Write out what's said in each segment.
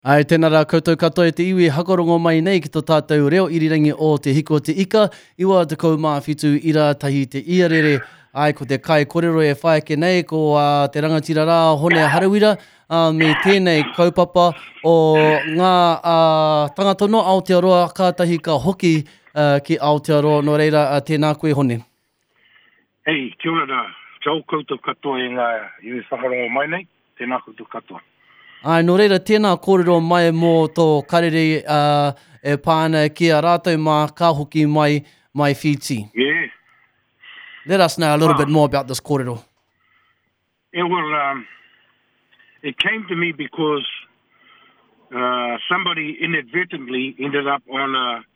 Ai, tēnā rā koutou katoa e te iwi hakarongo mai nei ki tō tātou reo irirangi o te hiko te ika, iwa te kaumāwhitu ira tahi te iarere. Ai, ko te kai kōrero e whaeke nei, ko te rangatira rā hone harawira, me tēnei kaupapa o ngā tangatono Aotearoa kātahi ka hoki ki Aotearoa, no reira tēnā koe hone. Hei, kia ora rā, tau koutou katoa e ngā iwi whakarongo mai nei, tēnā koutou katoa. Ai, no reira, tēnā kōrero mai mō tō karere e pāna ki a rātou mā ka hoki mai Fiji. Yeah. Let us know a little bit more about this kōrero. Yeah, well, it came to me because somebody inadvertently ended up on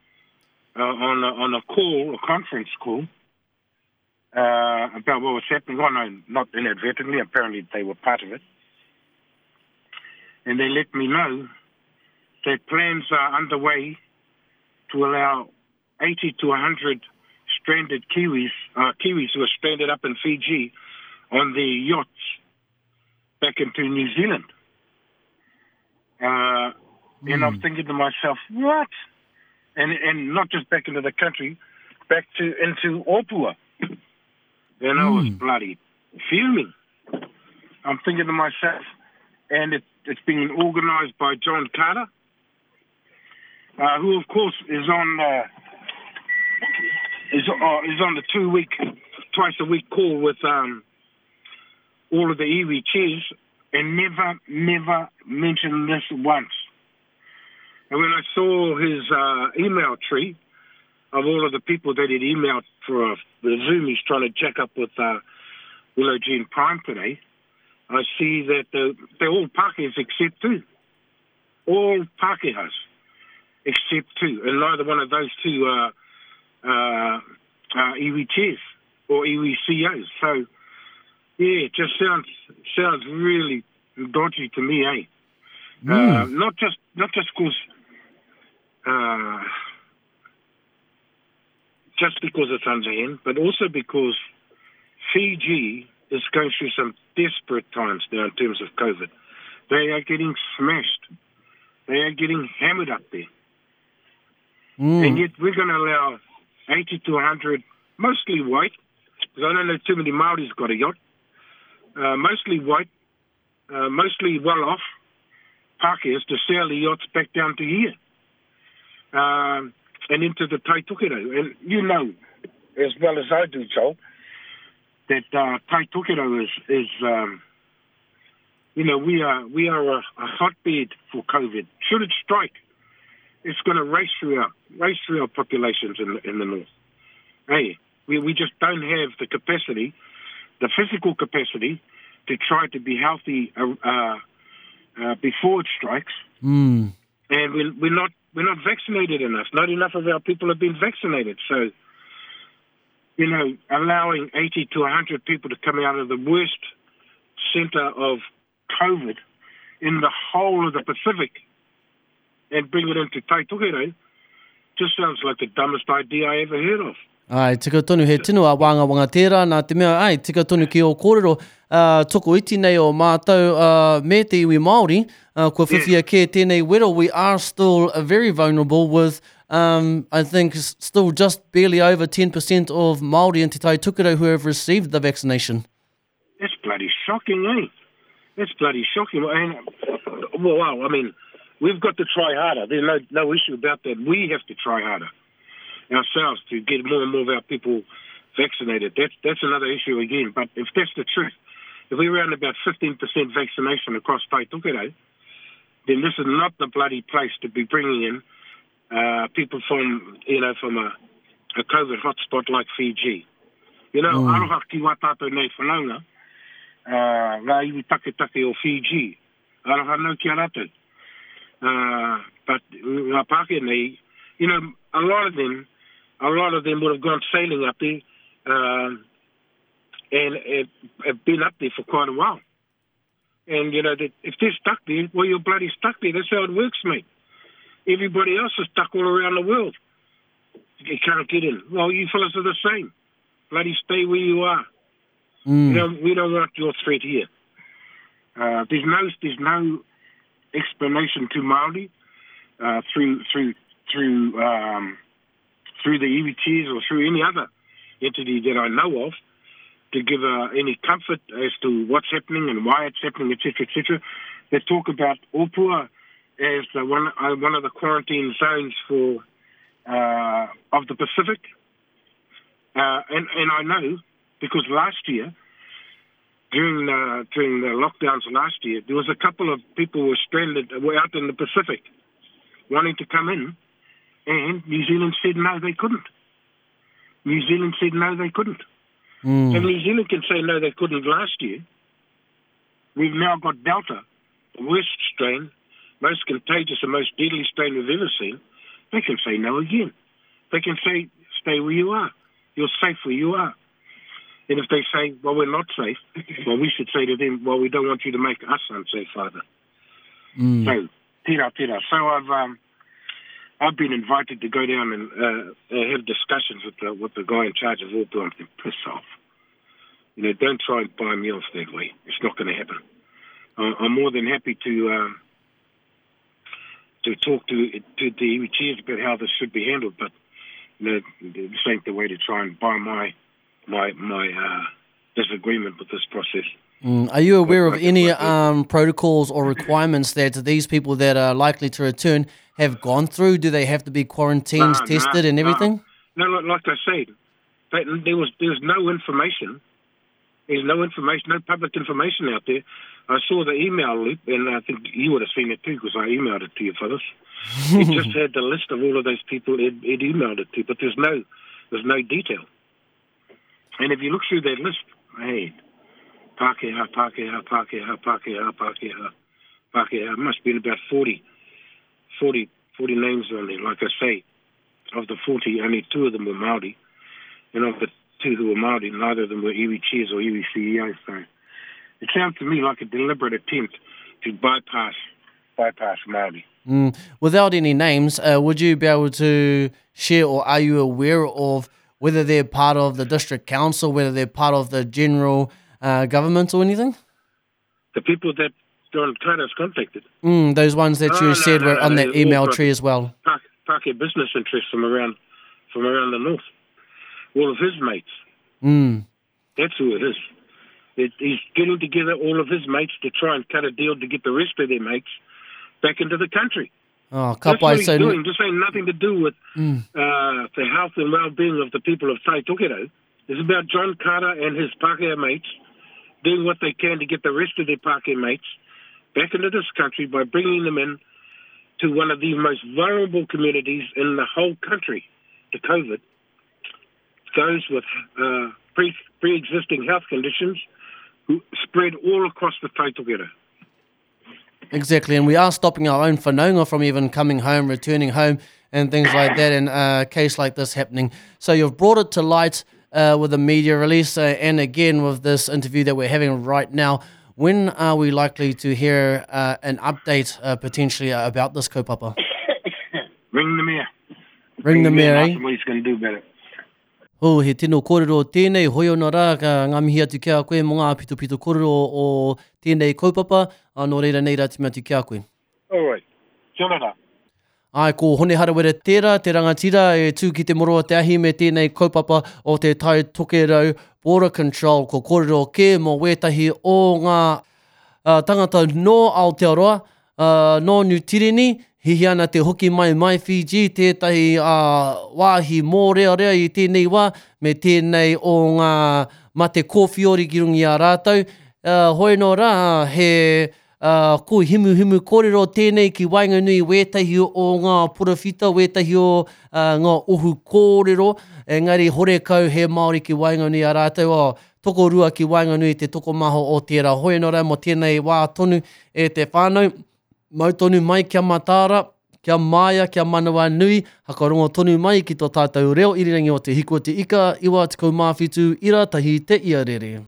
a call, a conference call, about what was happening. Well, no, not inadvertently. Apparently, they were part of it. And they let me know that plans are underway to allow 80 to 100 stranded Kiwis who are stranded up in Fiji on the yachts back into New Zealand. And I'm thinking to myself, what? And not just back into the country, back into Opua. And I was bloody fuming. I'm thinking to myself, and it's being organised by John Carter, who of course is on the twice a week call with all of the iwi chairs, and never mentioned this once. And when I saw his email tree of all of the people that he'd emailed for the Zoom he's trying to jack up with Willow Jean Prime today, I see that they're all Pākehas except two. All Pākehas except two. And neither one of those two are iwi chairs or iwi CEOs. So, yeah, it just sounds really dodgy to me, eh? Not just because it's underhand, but also because Fiji is going through some desperate times now in terms of COVID. They are getting smashed. They are getting hammered up there. And yet we're going to allow 80 to 100, mostly white, because I don't know too many Māoris got a yacht, mostly white, mostly well-off Pākehas to sail the yachts back down to here and into the Tai Tokerau. And you know as well as I do, Joel, that Tai Tokerau is we are a hotbed for COVID. Should it strike, it's going to race through our populations in the north. Hey, we just don't have the capacity, the physical capacity, to try to be healthy before it strikes. And we're not vaccinated enough. Not enough of our people have been vaccinated. So, allowing 80 to 100 people to come out of the worst centre of COVID in the whole of the Pacific and bring it into Tai Tokerau just sounds like the dumbest idea I ever heard of. Ai, tika tonu he tinu a wanga tērā, nā te mea, ai, tika tonu ki o kōrero, toko iti nei o mātou me te iwi Māori, kua whiwhia ke tēnei wero, we are still very vulnerable with, I think, still just barely over 10% of Māori in Te Tai Tokerau who have received the vaccination. That's bloody shocking, eh? That's bloody shocking. And, well, I mean, we've got to try harder. There's no issue about that. We have to try harder ourselves to get more and more of our people vaccinated. That's another issue again. But if that's the truth, if we're around about 15% vaccination across Tai Tokerau, then this is not the bloody place to be bringing in people from a COVID hotspot like Fiji. Aroha ki wā tātou nei whanaunga, ngā iwi take o Fiji, aroha nau ki a rātou. But ngā Pākehā nei, a lot of them would have gone sailing up there and have been up there for quite a while. And, if they're stuck there, well, you're bloody stuck there. That's how it works, mate. Everybody else is stuck all around the world. You can't get in. Well, you fellas are the same. Bloody stay where you are. We don't want your threat here. There's no explanation to Māori through the iwi chiefs or through any other entity that I know of, to give any comfort as to what's happening and why it's happening, etc., etc. They talk about Opua as one of the quarantine zones for of the Pacific, and I know because last year, during the lockdowns last year, there was a couple of people who were out in the Pacific wanting to come in, and New Zealand said no, they couldn't. New Zealand said no, they couldn't. So New Zealand can say no, they couldn't last year. We've now got Delta, the worst strain, most contagious and most deadly strain we've ever seen. They can say no again. They can say, stay where you are. You're safe where you are. And if they say, well, we're not safe, well, we should say to them, well, we don't want you to make us unsafe either. So, tira. So I've been invited to go down and have discussions with the guy in charge of all and piss off. You know, don't try and buy me off that way. It's not going to happen. I'm more than happy to talk to the iwi chiefs about how this should be handled, but you know, this ain't the way to try and buy my disagreement with this process. Are you aware of any protocols or requirements that these people that are likely to return have gone through? Do they have to be quarantined, tested, and everything? No, like I said, there's no information. There's no public information out there. I saw the email loop, and I think you would have seen it too because I emailed it to you for this. It just had the list of all of those people it emailed it to, but there's no detail. And if you look through that list, hey, Pākehā, must be about 40 names on there. Like I say, of the 40, only 2 of them were Māori, and of the 2 who were Māori, neither of them were iwi chairs or iwi CEOs. So it sounds to me like a deliberate attempt to bypass Māori. Without any names, would you be able to share, or are you aware of whether they're part of the district council, whether they're part of the general government or anything? The people that John Carter's contacted. Those ones that you said were on that email tree as well. Pākehā business interests from around the north. All of his mates. That's who it is. He's getting together all of his mates to try and cut a deal to get the rest of their mates back into the country. Oh, That's what he's doing. This ain't nothing to do with the health and well-being of the people of Tai Tokerau. It's about John Carter and his Pākehā mates doing what they can to get the rest of their Pākehā mates back into this country by bringing them in to one of the most vulnerable communities in the whole country to COVID. Those with pre-existing health conditions who spread all across the Tai Tokerau. Exactly, and we are stopping our own whanaunga from even coming home, returning home, and things like that, in a case like this happening. So you've brought it to light with a media release, and again with this interview that we're having right now. When are we likely to hear an update potentially about this kaupapa? Ring the mayor. Ring the mayor, eh? Ask him what he's going to do about it. Oh, he tino kōrero tēnei, hoi ona rā, ka ngamihi atu kia koe mo ngā pito kōrero o tēnei kaupapa, anō reira nei rā te mea atu kia koe. All right. Kia ora. Ai, ko hone harawere tērā, te rangatira e tū ki te moroa te ahi me tēnei kaupapa o te Tai Tokerau Border Control, ko kōrero ke mo wētahi o ngā tangata no Aotearoa, no New Tireni, hihi ana te hoki mai Fiji, tētahi wāhi mō rea i tēnei wā, me tēnei o ngā mate kōwhiori ki rungi a rātou. Hoi no rā, he ko himu kōrero tēnei ki Wainganui, wētahi o ngā purawhita, wētahi o ngā uhu kōrero, engari hore kau he Māori ki Wainganui a rātou, toko rua ki Wainganui te toko maho o tērā. Hoi no rā, mo tēnei wā tonu e te whānau, mautonu mai kia Matāra, kia Māia, kia Manawa Nui, hakarongo tonu mai ki tō tātou reo irirangi o te hiko te ika, iwa te kaumāwhitu, ira tahi te iarere.